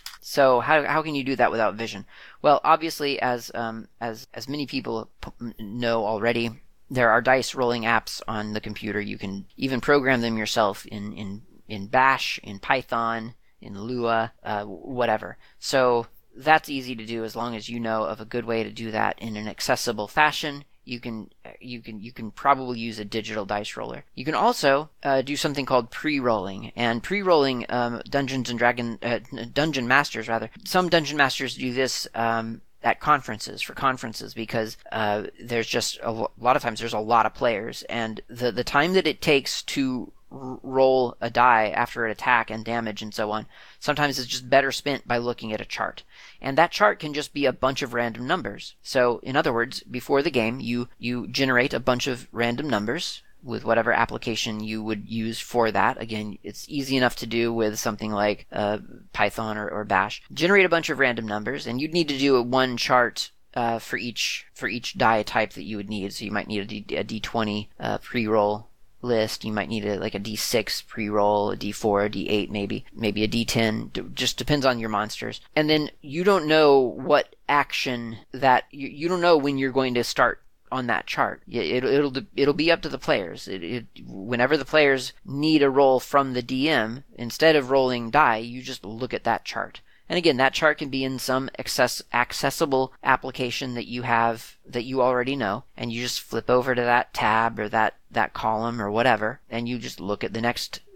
So how how can you do that without vision? Well, obviously, as um as as many people p- know already, there are dice rolling apps on the computer. You can even program them yourself in in in Bash, in Python, in Lua, uh, whatever. So that's easy to do as long as you know of a good way to do that in an accessible fashion. You can you can you can probably use a digital dice roller. You can also uh, do something called pre-rolling, and pre-rolling um, Dungeons and Dragon uh, Dungeon Masters rather. Some Dungeon Masters do this um, at conferences for conferences because uh, there's just a, lo- a lot of times there's a lot of players, and the the time that it takes to roll a die after an attack and damage and so on, sometimes it's just better spent by looking at a chart. And that chart can just be a bunch of random numbers. So, in other words, before the game, you, you generate a bunch of random numbers with whatever application you would use for that. Again, it's easy enough to do with something like uh, Python or, or Bash. Generate a bunch of random numbers, and you'd need to do a one chart uh, for each for each die type that you would need. So you might need a, D, a D twenty uh, pre-roll list. You might need a, like a D six pre-roll, a D four, a D eight maybe, maybe a D ten, just depends on your monsters. And then you don't know what action that, you, you don't know when you're going to start on that chart. It, it'll it'll be up to the players. It, it, whenever the players need a roll from the D M, instead of rolling die, you just look at that chart. And again, that chart can be in some access, accessible application that you have, that you already know, and you just flip over to that tab or that, that column or whatever, and you just look at the next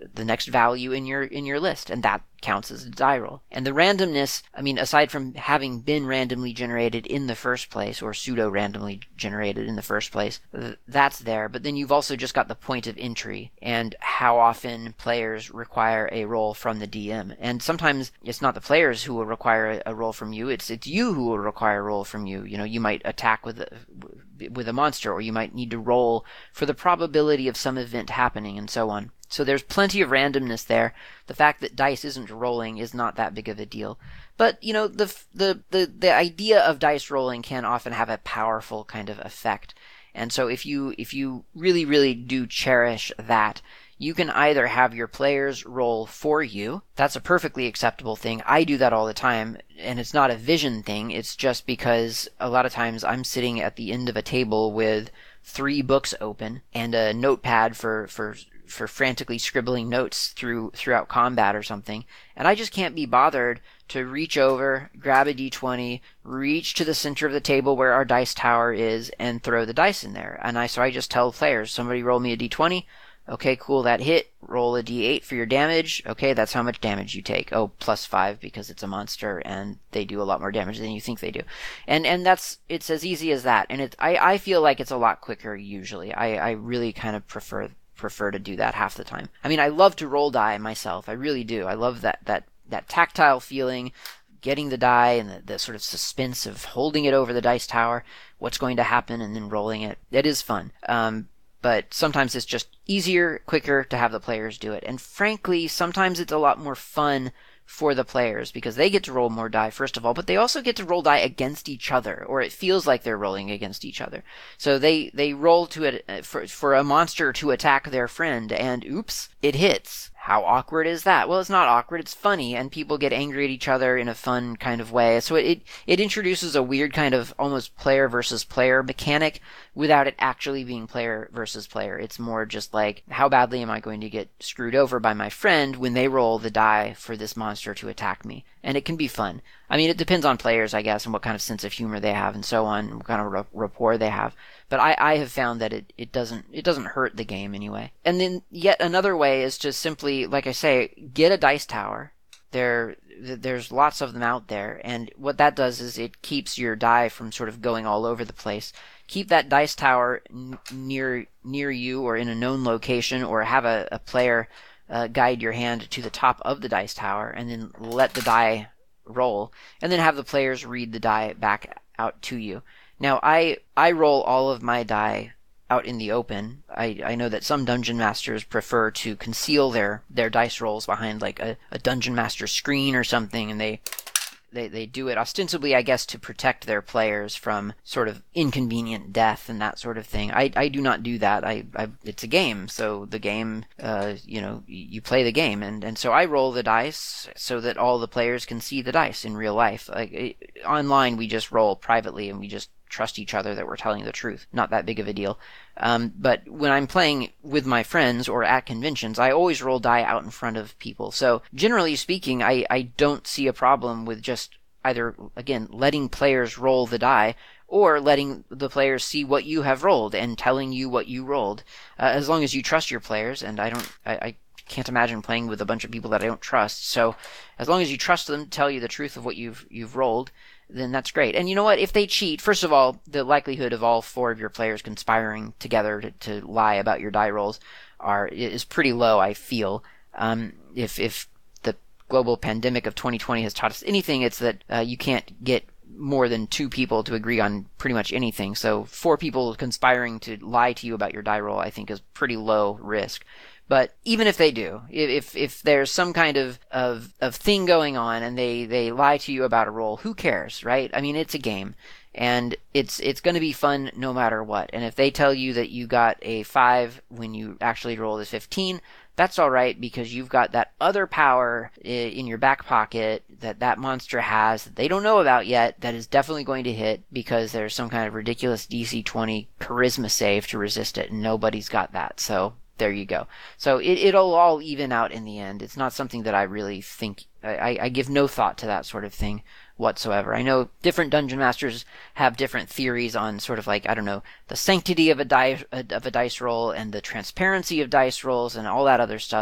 the next value in your in your list, and that counts as a die roll. And the randomness, I mean, aside from having been randomly generated in the first place, or pseudo-randomly generated in the first place, th- that's there. But then you've also just got the point of entry and how often players require a roll from the D M. And sometimes it's not the players who will require a roll from you, it's it's you who will require a roll from you. You know, you might attack with a, with a monster, or you might need to roll for the probability of some event happening, and so on. So there's plenty of randomness there. The fact that dice isn't rolling is not that big of a deal. But, you know, the the the, the idea of dice rolling can often have a powerful kind of effect. And so if you if you really, really do cherish that, you can either have your players roll for you. That's a perfectly acceptable thing. I do that all the time, and it's not a vision thing. It's just because a lot of times I'm sitting at the end of a table with three books open and a notepad for for for frantically scribbling notes through throughout combat or something, and I just can't be bothered to reach over, grab a d twenty, reach to the center of the table where our dice tower is, and throw the dice in there. And I so I just tell players, somebody roll me a d twenty. Okay, cool, that hit. Roll a d eight for your damage. Okay, that's how much damage you take. Oh, plus five because it's a monster and they do a lot more damage than you think they do. And and that's, it's as easy as that. And it I, I feel like it's a lot quicker usually. I, I really kind of prefer prefer to do that half the time. I mean, I love to roll die myself. I really do. I love that that that tactile feeling, getting the die and the, the sort of suspense of holding it over the dice tower, what's going to happen, and then rolling it. It is fun. Um, but sometimes it's just easier, quicker to have the players do it. And frankly, sometimes it's a lot more fun for the players because they get to roll more die, first of all, but they also get to roll die against each other, or it feels like they're rolling against each other. So they, they roll to it for, for a monster to attack their friend, and oops, it hits. How awkward is that? Well, it's not awkward, it's funny, and people get angry at each other in a fun kind of way. So it, it introduces a weird kind of almost player versus player mechanic without it actually being player versus player. It's more just like, how badly am I going to get screwed over by my friend when they roll the die for this monster to attack me? And it can be fun. I mean, it depends on players, I guess, and what kind of sense of humor they have and so on, and what kind of rapport they have. But I, I have found that it, it doesn't it doesn't hurt the game anyway. And then yet another way is to simply, like I say, get a dice tower. There there's lots of them out there, and what that does is it keeps your die from sort of going all over the place. Keep that dice tower n- near near you or in a known location, or have a, a player uh, guide your hand to the top of the dice tower, and then let the die roll, and then have the players read the die back out to you. Now, I I roll all of my die out in the open. I, I know that some dungeon masters prefer to conceal their, their dice rolls behind like a, a dungeon master screen or something, and they, they they do it ostensibly, I guess, to protect their players from sort of inconvenient death and that sort of thing. I, I do not do that. I, I it's a game, so the game, uh, you know, you play the game, and, and so I roll the dice so that all the players can see the dice in real life. Like it, online, we just roll privately, and we just trust each other that we're telling the truth. Not that big of a deal. Um, but when I'm playing with my friends or at conventions, I always roll die out in front of people. So generally speaking, I, I don't see a problem with just either, again, letting players roll the die, or letting the players see what you have rolled and telling you what you rolled. Uh, as long as you trust your players, and I don't, I, I can't imagine playing with a bunch of people that I don't trust. So as long as you trust them to tell you the truth of what you've you've rolled, then that's great. And you know what? If they cheat, first of all, the likelihood of all four of your players conspiring together to, to lie about your die rolls are is pretty low, I feel. Um, if if the global pandemic of twenty twenty has taught us anything, it's that uh, you can't get more than two people to agree on pretty much anything. So four people conspiring to lie to you about your die roll, I think, is pretty low risk. But even if they do, if if there's some kind of, of, of thing going on and they, they lie to you about a roll, who cares, right? I mean, it's a game, and it's it's going to be fun no matter what. And if they tell you that you got a five when you actually rolled a fifteen, that's all right, because you've got that other power in your back pocket that that monster has that they don't know about yet, that is definitely going to hit because there's some kind of ridiculous D C twenty charisma save to resist it, and nobody's got that. So there you go. So it, it'll all even out in the end. It's not something that I really think, I, I give no thought to that sort of thing whatsoever. I know different dungeon masters have different theories on sort of like, I don't know, the sanctity of a die of a dice roll and the transparency of dice rolls and all that other stuff.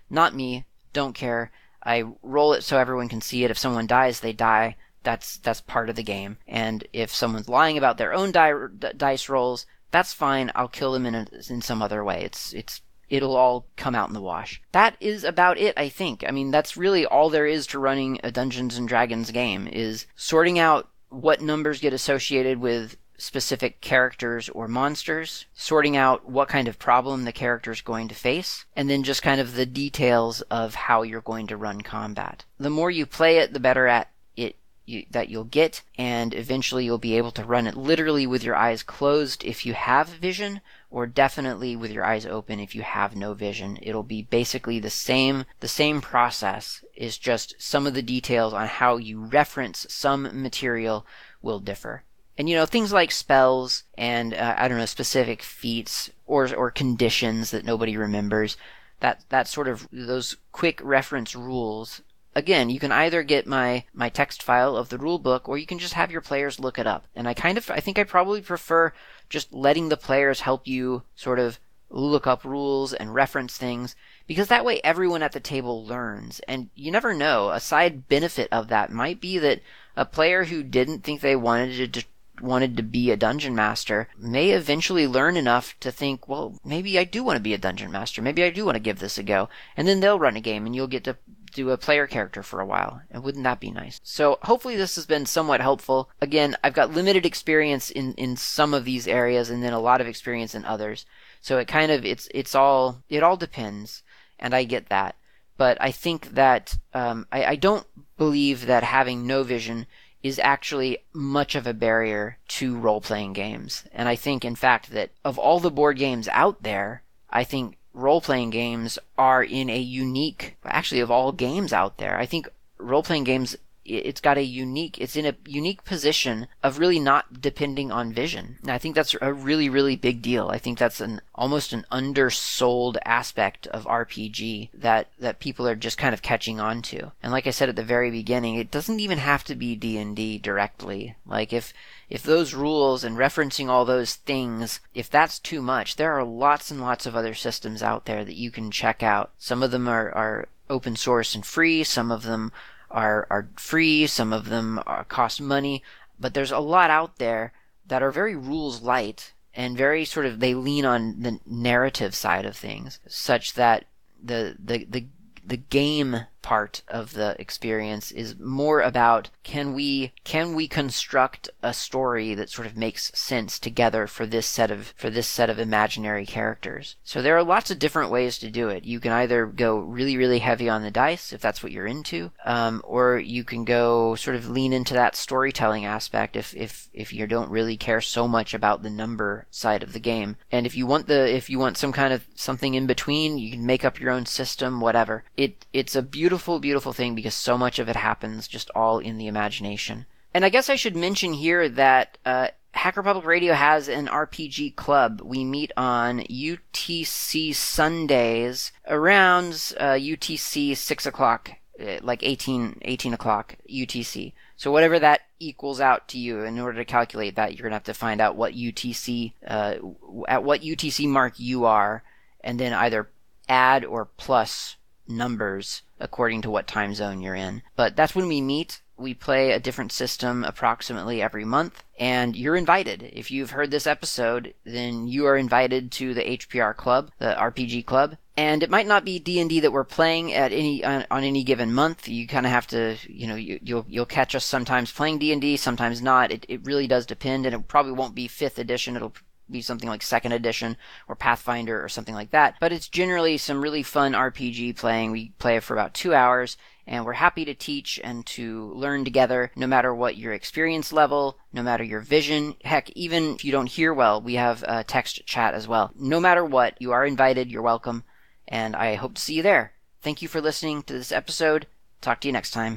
Not me. Don't care. I roll it so everyone can see it. If someone dies, they die. That's that's part of the game. And if someone's lying about their own di- d- dice rolls, that's fine. I'll kill them in a, in some other way. It's it's it'll all come out in the wash. That is about it, I think. I mean, that's really all there is to running a Dungeons and Dragons game, is sorting out what numbers get associated with specific characters or monsters, sorting out what kind of problem the character is going to face, and then just kind of the details of how you're going to run combat. The more you play it, the better at it you, that you'll get, and eventually you'll be able to run it literally with your eyes closed if you have vision, or definitely with your eyes open if you have no vision. It'll be basically the same the same process, is just some of the details on how you reference some material will differ. And, you know, things like spells and, uh, I don't know, specific feats or or conditions that nobody remembers, that that sort of, those quick reference rules. Again, you can either get my, my text file of the rule book, or you can just have your players look it up. And I kind of, I think I probably prefer just letting the players help you sort of look up rules and reference things, because that way everyone at the table learns. And you never know, a side benefit of that might be that a player who didn't think they wanted to wanted to be a dungeon master may eventually learn enough to think, well, maybe I do want to be a dungeon master. Maybe I do want to give this a go. And then they'll run a game and you'll get to do a player character for a while. And wouldn't that be nice? So hopefully this has been somewhat helpful. Again, I've got limited experience in, in some of these areas and then a lot of experience in others. So it kind of, it's, it's all, it all depends. And I get that. But I think that, um, I, I don't believe that having no vision is actually much of a barrier to role-playing games. And I think, in fact, that of all the board games out there, I think role-playing games are in a unique, actually of all games out there, I think role-playing games, it's got a unique, it's in a unique position of really not depending on vision. And I think that's a really, really big deal. I think that's an almost an undersold aspect of R P G that, that people are just kind of catching on to. And like I said at the very beginning, it doesn't even have to be D and D directly. Like if, if those rules and referencing all those things, if that's too much, there are lots and lots of other systems out there that you can check out. Some of them are, are open source and free, some of them are are free, some of them are, cost money, but there's a lot out there that are very rules light and very sort of, they lean on the narrative side of things, such that the the the, the game part of the experience is more about, can we can we construct a story that sort of makes sense together for this set of for this set of imaginary characters. So there are lots of different ways to do it. You can either go really really heavy on the dice if that's what you're into, um, or you can go sort of lean into that storytelling aspect if if if you don't really care so much about the number side of the game. And if you want the if you want some kind of something in between, you can make up your own system, whatever. It it's a beautiful Beautiful, beautiful thing, because so much of it happens just all in the imagination. And I guess I should mention here that uh, Hacker Public Radio has an R P G club. We meet on U T C Sundays around uh, U T C six o'clock, uh, like eighteen, eighteen o'clock U T C. So whatever that equals out to you, in order to calculate that, you're going to have to find out what U T C, uh, at what U T C mark you are, and then either add or plus numbers according to what time zone you're in. But that's when we meet. We play a different system approximately every month, and you're invited. If you've heard this episode, then you are invited to the H P R club, the R P G club. And it might not be D and D that we're playing at any on, on any given month. You kind of have to, you know, you, you'll you'll catch us sometimes playing D and D, sometimes not. It it really does depend, and it probably won't be fifth edition. It'll be something like second edition or Pathfinder or something like that. But it's generally some really fun R P G playing. We play for about two hours, and we're happy to teach and to learn together, no matter what your experience level, no matter your vision. Heck, even if you don't hear well, we have a text chat as well. No matter what, you are invited, you're welcome, and I hope to see you there. Thank you for listening to this episode. Talk to you next time.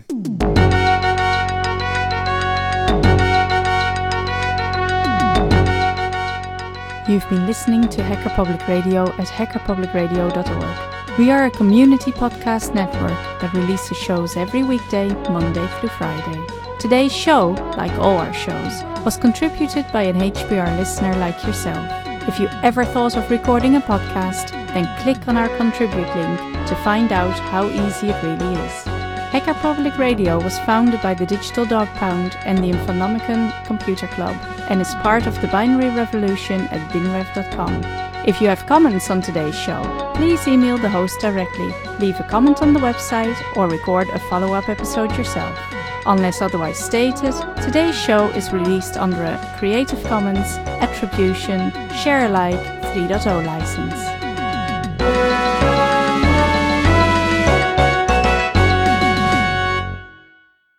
You've been listening to Hacker Public Radio at hacker public radio dot org. We are a community podcast network that releases shows every weekday, Monday through Friday. Today's show, like all our shows, was contributed by an H P R listener like yourself. If you ever thought of recording a podcast, then click on our contribute link to find out how easy it really is. Hacker Public Radio was founded by the Digital Dog Pound and the Infonomicon Computer Club and is part of the binary revolution at binrev dot com. If you have comments on today's show, please email the host directly, leave a comment on the website, or record a follow-up episode yourself. Unless otherwise stated, today's show is released under a Creative Commons Attribution Share Alike three point oh license.